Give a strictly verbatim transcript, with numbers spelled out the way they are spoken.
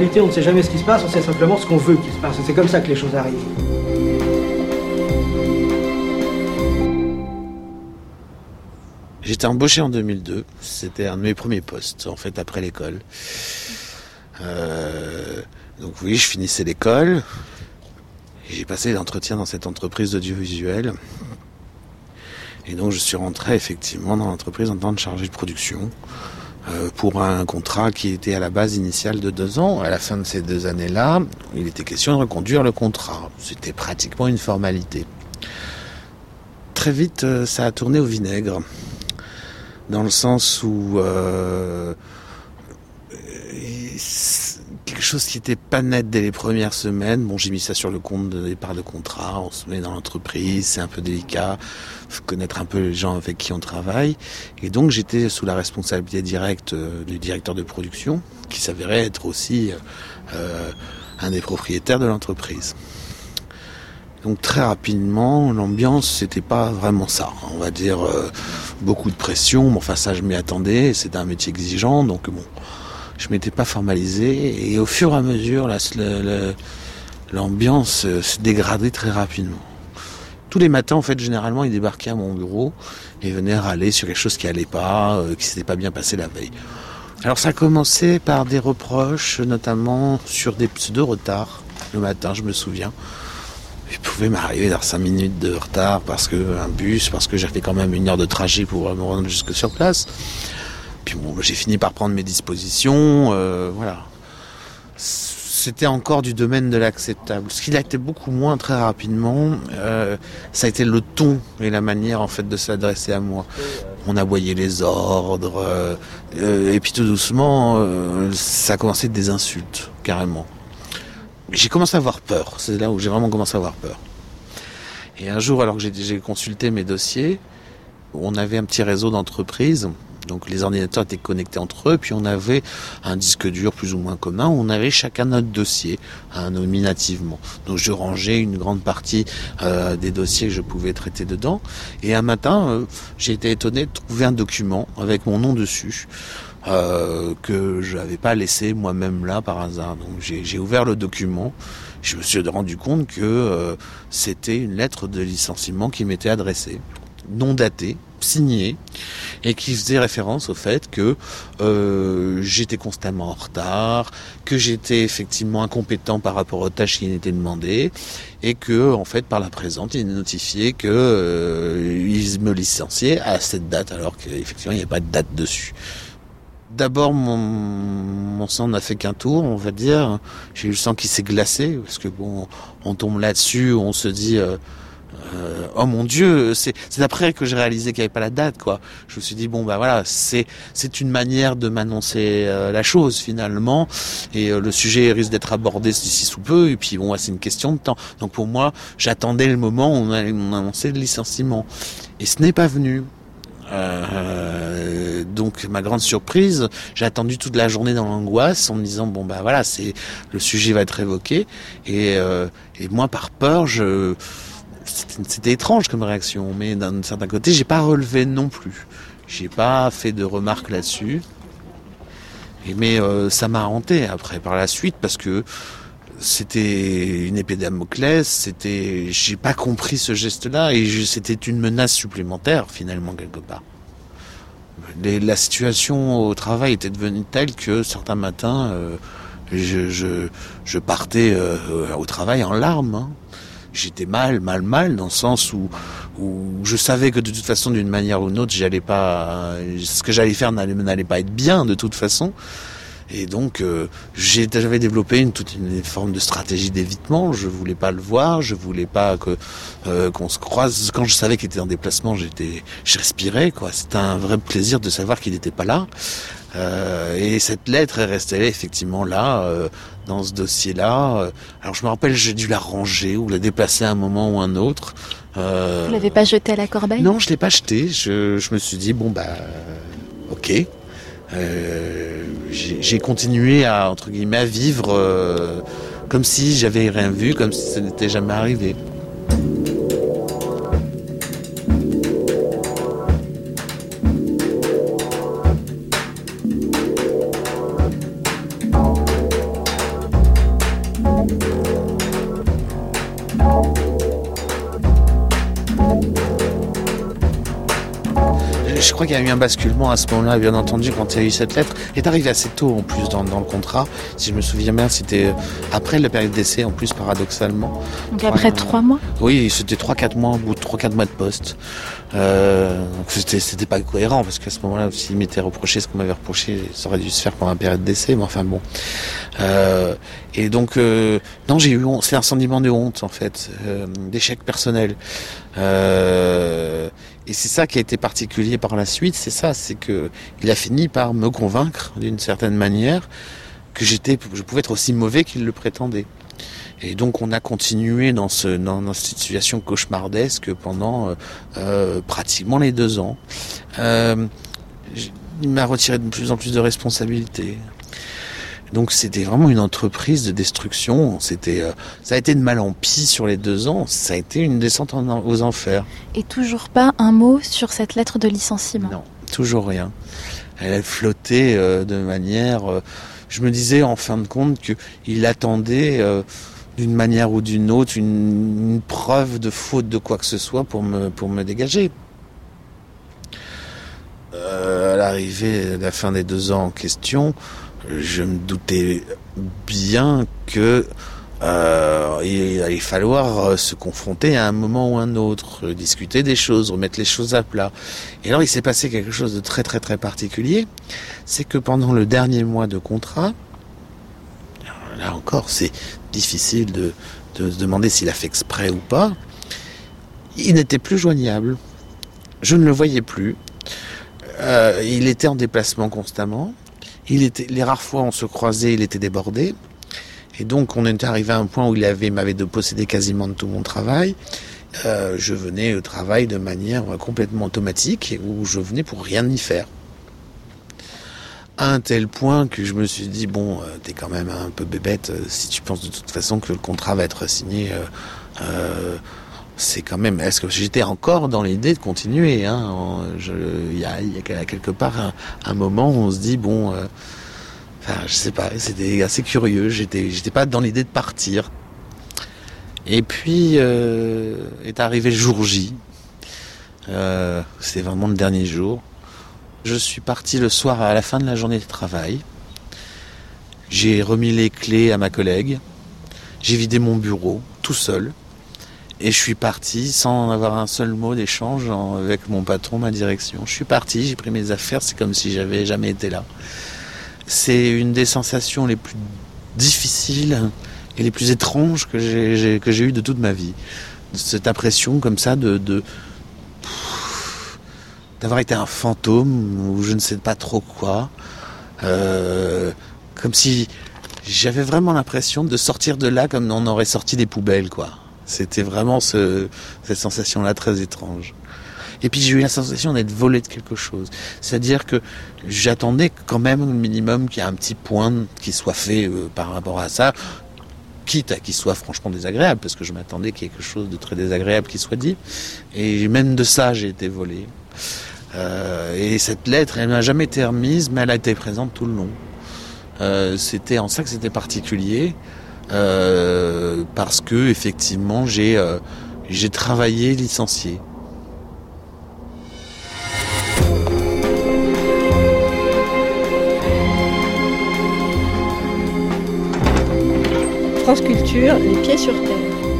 réalité, on ne sait jamais ce qui se passe, on sait simplement ce qu'on veut qu'il se passe. Et c'est comme ça que les choses arrivent. J'étais embauché en deux mille deux, c'était un de mes premiers postes, en fait, après l'école. Euh, donc oui, je finissais l'école, j'ai passé l'entretien dans cette entreprise d'audiovisuel, et donc je suis rentré effectivement dans l'entreprise en tant que chargé de production, euh, pour un contrat qui était à la base initiale de deux ans. À la fin de ces deux années-là, il était question de reconduire le contrat. C'était pratiquement une formalité. Très vite, ça a tourné au vinaigre. Dans le sens où euh, quelque chose qui n'était pas net dès les premières semaines. Bon, j'ai mis ça sur le compte de départ de contrat. On se met dans l'entreprise, c'est un peu délicat. Faut connaître un peu les gens avec qui on travaille. Et donc, j'étais sous la responsabilité directe du directeur de production, qui s'avérait être aussi euh, un des propriétaires de l'entreprise. Donc très rapidement, l'ambiance, c'était pas vraiment ça. On va dire euh, beaucoup de pression, mais enfin ça je m'y attendais, c'était un métier exigeant, donc bon, je m'étais pas formalisé. Et au fur et à mesure, la, le, le, l'ambiance euh, s'est dégradée très rapidement. Tous les matins, en fait, généralement, il débarquait à mon bureau et venait râler sur quelque chose qui allait pas, euh, qui s'était pas bien passé la veille. Alors ça a commencé par des reproches, notamment sur des pseudo-retards. Le matin, je me souviens. Il pouvait m'arriver d'avoir cinq minutes de retard parce que un bus, parce que j'ai fait quand même une heure de trajet pour me rendre jusque sur place. Puis bon, j'ai fini par prendre mes dispositions, euh, voilà. C'était encore du domaine de l'acceptable. Ce qui a été beaucoup moins très rapidement, euh, ça a été le ton et la manière en fait de s'adresser à moi. On aboyait les ordres, euh, et puis tout doucement, euh, ça a commencé des insultes, carrément. J'ai commencé à avoir peur, c'est là où j'ai vraiment commencé à avoir peur. Et un jour, alors que j'ai, j'ai consulté mes dossiers, on avait un petit réseau d'entreprises, donc les ordinateurs étaient connectés entre eux, puis on avait un disque dur plus ou moins commun, où on avait chacun notre dossier, hein, nominativement. Donc je rangeais une grande partie euh, des dossiers que je pouvais traiter dedans, et un matin, euh, j'ai été étonné de trouver un document avec mon nom dessus, Euh, que je n'avais pas laissé moi-même là par hasard. Donc j'ai, j'ai ouvert le document, je me suis rendu compte que euh, c'était une lettre de licenciement qui m'était adressée, non datée, signée, et qui faisait référence au fait que euh, j'étais constamment en retard, que j'étais effectivement incompétent par rapport aux tâches qui m'étaient demandées, et que en fait par la présente il notifiait que euh, ils me licenciaient à cette date, alors qu'effectivement il n'y avait pas de date dessus. D'abord, mon, mon sang n'a fait qu'un tour, on va dire. J'ai eu le sang qui s'est glacé, parce que bon, on tombe là-dessus, on se dit, euh, euh, oh mon Dieu, c'est, c'est après que j'ai réalisé qu'il n'y avait pas la date, quoi. Je me suis dit, bon, bah voilà, c'est, c'est une manière de m'annoncer euh, la chose, finalement, et euh, le sujet risque d'être abordé d'ici sous peu, et puis bon, c'est une question de temps. Donc pour moi, j'attendais le moment où on allait m'annoncer le licenciement. Et ce n'est pas venu. Euh, donc ma grande surprise, j'ai attendu toute la journée dans l'angoisse en me disant bon bah voilà, c'est le sujet va être évoqué, et, euh, et moi par peur je c'était, c'était étrange comme réaction, mais d'un certain côté j'ai pas relevé non plus, j'ai pas fait de remarques là-dessus, et, mais euh, ça m'a hanté après par la suite, parce que c'était une épée de Damoclès, c'était, j'ai pas compris ce geste-là, et je, c'était une menace supplémentaire finalement quelque part. Les, la situation au travail était devenue telle que certains matins, euh, je, je, je partais euh, au travail en larmes. Hein. J'étais mal, mal, mal, dans le sens où, où je savais que de toute façon, d'une manière ou d'une autre, j'allais pas, ce que j'allais faire n'allait, n'allait pas être bien de toute façon. Et donc, euh, j'ai, j'avais développé une, toute une forme de stratégie d'évitement. Je voulais pas le voir, je voulais pas que euh, qu'on se croise. Quand je savais qu'il était en déplacement, j'étais, je respirais, quoi. C'était un vrai plaisir de savoir qu'il n'était pas là. Euh, et cette lettre est restée effectivement là, euh, dans ce dossier-là. Alors, je me rappelle, j'ai dû la ranger ou la déplacer à un moment ou un autre. Euh... Vous l'avez pas jetée à la corbeille ? Non, je l'ai pas jetée. Je, je me suis dit bon bah, ok. Euh, j'ai, j'ai continué à, entre guillemets, à vivre euh, comme si j'avais rien vu, comme si ça n'était jamais arrivé. crois qu'il y a eu un basculement à ce moment-là, bien entendu, quand il y a eu cette lettre. Elle est arrivée assez tôt, en plus, dans, dans le contrat. Si je me souviens bien, c'était après la période d'essai, en plus, paradoxalement. Donc après trois mois ? Oui, c'était trois quatre mois, au bout de trois quatre mois de poste. Euh, donc c'était, c'était pas cohérent, parce qu'à ce moment-là, s'il m'était reproché ce qu'on m'avait reproché, ça aurait dû se faire pendant la période d'essai, mais enfin bon. Euh, et donc, euh, non, j'ai eu honte, c'est un sentiment de honte, en fait, euh, d'échec personnel. Euh, et c'est ça qui a été particulier par la suite, c'est ça, c'est que il a fini par me convaincre, d'une certaine manière, que j'étais, je pouvais être aussi mauvais qu'il le prétendait. Et donc on a continué dans, ce, dans, dans cette situation cauchemardesque pendant euh, euh, pratiquement les deux ans. Euh, il m'a retiré de plus en plus de responsabilités. Donc c'était vraiment une entreprise de destruction. C'était, euh, ça a été de mal en pis sur les deux ans. Ça a été une descente en, aux enfers. Et toujours pas un mot sur cette lettre de licenciement ? Non, toujours rien. Elle a flotté euh, de manière... Euh, je me disais en fin de compte qu'il attendait... Euh, d'une manière ou d'une autre, une, une preuve de faute de quoi que ce soit pour me, pour me dégager. Euh, à l'arrivée de la fin des deux ans en question, je me doutais bien que euh, il allait falloir se confronter à un moment ou un autre, discuter des choses, remettre les choses à plat. Et alors il s'est passé quelque chose de très très très particulier, c'est que pendant le dernier mois de contrat, là encore, c'est difficile de, de se demander s'il a fait exprès ou pas. Il n'était plus joignable. Je ne le voyais plus. Euh, il était en déplacement constamment. Il était, les rares fois où on se croisait, il était débordé. Et donc, on était arrivé à un point où il avait, m'avait de posséder quasiment de tout mon travail. Euh, je venais au travail de manière complètement automatique, et où je venais pour rien y faire. À un tel point que je me suis dit, bon, euh, t'es quand même un peu bébête, euh, si tu penses de toute façon que le contrat va être signé, euh, euh, c'est quand même... Est-ce que j'étais encore dans l'idée de continuer, hein, il y a, y a quelque part un, un moment où on se dit, bon, euh, enfin, je sais pas, c'était assez curieux, j'étais, j'étais pas dans l'idée de partir. Et puis, euh, est arrivé le jour J, euh, c'était vraiment le dernier jour. Je suis parti le soir à la fin de la journée de travail. J'ai remis les clés à ma collègue. J'ai vidé mon bureau, tout seul. Et je suis parti sans avoir un seul mot d'échange avec mon patron, ma direction. Je suis parti, j'ai pris mes affaires, c'est comme si j'avais jamais été là. C'est une des sensations les plus difficiles et les plus étranges que j'ai, j'ai, que j'ai eues de toute ma vie. Cette impression comme ça de... de d'avoir été un fantôme ou je ne sais pas trop quoi, euh, comme si j'avais vraiment l'impression de sortir de là comme on aurait sorti des poubelles, quoi. C'était vraiment ce, cette sensation-là très étrange. Et puis j'ai eu la sensation d'être volé de quelque chose. C'est-à-dire que j'attendais quand même le minimum qu'il y ait un petit point qui soit fait euh, par rapport à ça, quitte à qu'il soit franchement désagréable, parce que je m'attendais qu'il y ait quelque chose de très désagréable qui soit dit. Et même de ça, j'ai été volé. Euh, et cette lettre, elle n'a jamais été remise, mais elle a été présente tout le long. Euh, c'était en ça que c'était particulier, euh, parce que effectivement, j'ai, euh, j'ai travaillé licencié. France Culture, les pieds sur terre.